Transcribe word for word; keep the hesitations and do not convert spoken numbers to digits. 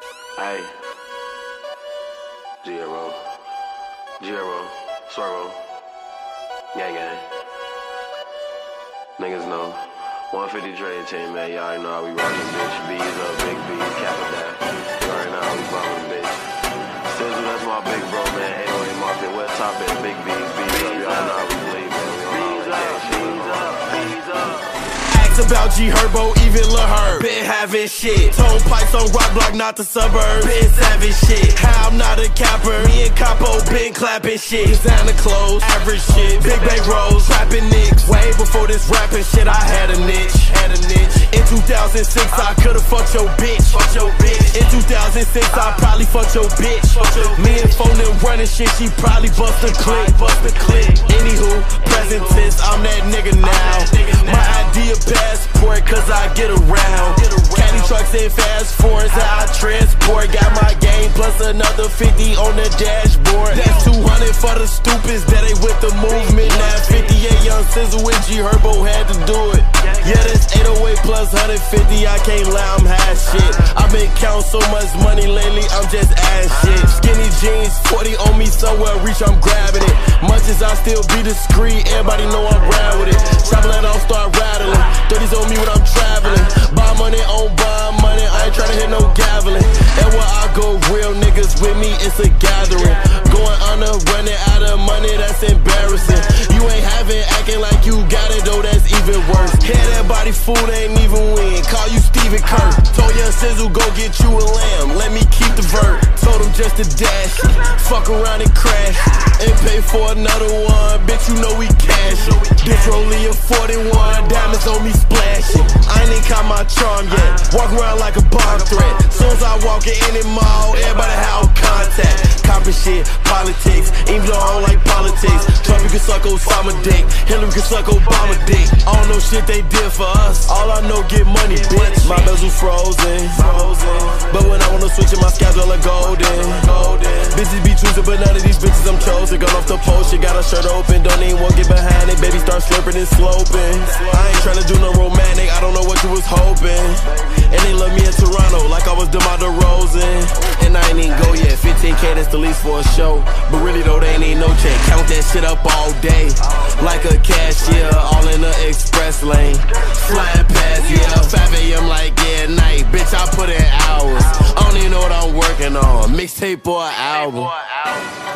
Hey, G-Roll, G-Roll, Swervo, gang gang. Niggas know. one fifty trade team, man. Y'all already know how we rockin', bitch. B's up, big B's, Capital. You already know how we ballin', bitch. Sizzle, that's my big bro, man. eight oh eight Market, West Top End, big B's, B's up. Y'all know how we bleed, man. We on all that shit. B's up, B's up. About G Herbo, even Lil Herb. Been having shit. Tone pipes on rock block, not the suburbs. Been savage shit. How I'm not a capper. Me and Capo been clapping shit. Designer clothes, average shit. Big bank rolls, trapping nicks. Way before this rapping shit, I had a niche. Had a niche. In two thousand six, I could've fucked your bitch. Fucked your bitch. In two thousand six, I probably fucked your bitch. Fucked your Me and phone them running shit, she probably bust a click. Bust a click. Anywho, present tense, I'm that nigga now. My idea passport, cause I get around. Caddy trucks and fast forwards that I transport. Got my game plus another fifty on the dashboard. That's two hundred for the stupids that ain't with the movement. Now fifty-eight Young Sizzle with G Herbo had to do it. Yeah, that's eight oh eight plus one fifty, I can't lie, I'm high shit. I've been counting so much money lately, I'm just ass shit. Skinny jeans, forty on me somewhere, reach, I'm grabbing it. Much as I still be discreet, everybody know I'm rad with it. Traveling, I'll start rattling. thirties on me when I'm traveling. Buy money on buy money, I ain't tryna hit no gaveling. And where I go, real niggas with me, it's a gathering. Going under, running out of money, that's embarrassing. You ain't having, acting like you got it though, that's even worse. Head that body food ain't even win, call you Stephen Kerr. Told Young Sizzle, go get you a lamb, let me keep the vert. Told him just to dash it, fuck around and crash it, and pay for another one, bitch you know we cash it. This rollie a forty-one, diamonds on me splashing. I ain't even caught my charm yet, walk around like a bomb threat. Soon as I walk in any mall, everybody have contact. Copy shit, politics, even though I don't like politics. Trump can suck Osama dick, Hillary can suck Obama dick. I don't know shit they did for us, all I know get money, bitch. My bezel frozen, but when I wanna switch it, my schedule are golden. Bitches be choosing, but none of these bitches I'm chosen. Gone off the post, she got her shirt open, don't even want get behind it. Baby start slurping and sloping. I ain't tryna do no romantic, I don't know what you was hoping. And they love me in Toronto like I was DeMar DeRozan. And I ain't even go yet, fifteen K that's the least for a show. But really though, they ain't need no check, count that shit up all day. Like a cashier, all in the express lane. Flying past, yeah, five A M like yeah, night. Bitch, I put in hours, I don't even know what I'm working on, mixtape or an album.